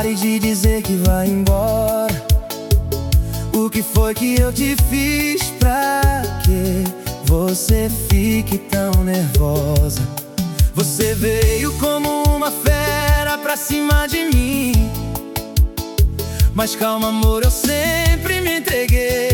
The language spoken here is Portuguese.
Acabei de dizer que vai embora. O que foi que eu te fiz pra que você fique tão nervosa? Você veio como uma fera pra cima de mim, mas calma, amor, eu sempre me entreguei.